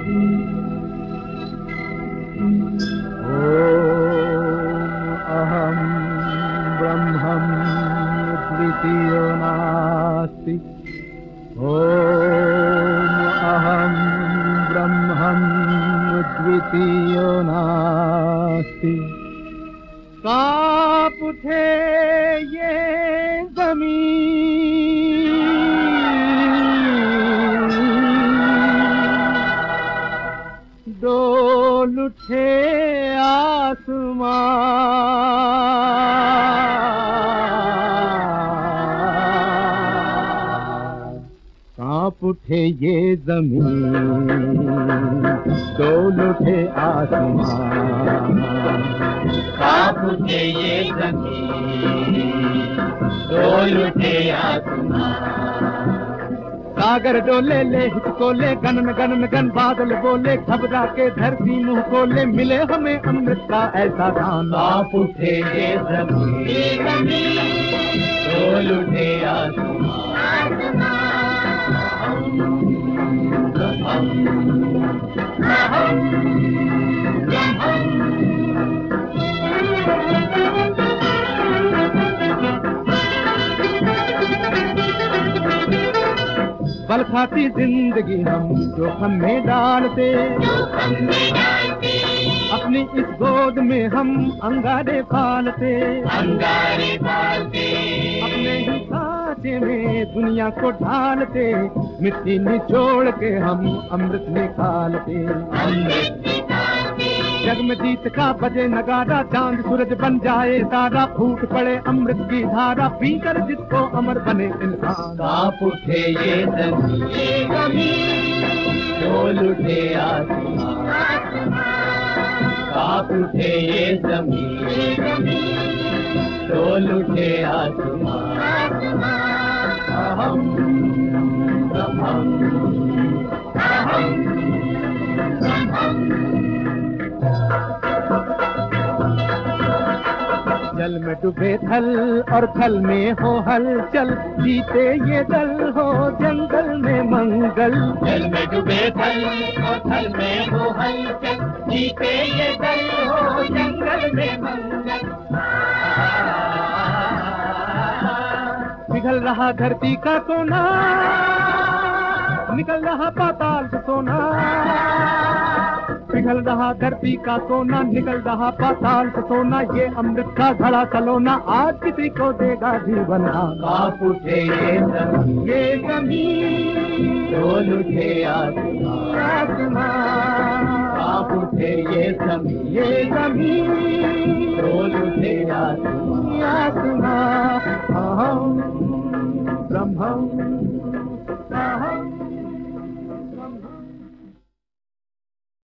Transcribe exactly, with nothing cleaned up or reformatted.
अहं ब्रह्मं द्वितीयो नास्ति। ओम अहं ब्रह्मं द्वितीयो नास्ति। कांप उठे ये ज़मीन, डोल उठे आसमान। कांप उठे ये ज़मीन, डोल उठे आसमान। कांप उठे ये ज़मीन, डोल उठे आसमान। सागर डोले ले हिचकोले, गन में गन में गन बादल बोले, घबरा के धरती मुंह खोले, मिले हमें अमृत का ऐसा दान। कांप उठे ये ज़मीन, डोल उठे आसमान। अहं ब्रह्मं बल खाती जिंदगी हम जोखम में डालते, अपनी इस गोद में हम अंगारे पालते, अंगारे पालते। अपने ही सांचे में दुनिया को ढालते, मिट्टी निचोड़ के हम अमृत निकालते। अमृत निकालते। जग में जीत का बजे नगारा, चांद सूरज बन जाए तारा, फूट पड़े अमृत की धारा, पीकर जिसको अमर बने इंसान। कांप उठे ये ज़मीन, डोल उठे आसमान। कांप उठे ये ज़मीन, डोल उठे आसमान। अहं ब्रह्मं, अहं ब्रह्मं। जल में डूबे थल और थल में हो हलचल, जीते ये दल हो जंगल में मंगल। जल में डूबे थल और थल में हो हलचल, जीते ये दल हो जंगल में मंगल। पिघल रहा धरती का कोना, निकल रहा पाताल से सोना। पिघल रहा धरती का सोना, निकल रहा पाताल से सोना, ये अमृत का घड़ा सलोना, आज किसी को देगा जीवन। कांप उठे ये ज़मीन, ये ज़मीन, डोल उठे आसमान। कांप उठे ये ज़मीन, ये ज़मीन, डोल उठे आसमान। आसमान। अहं ब्रह्मं, अहं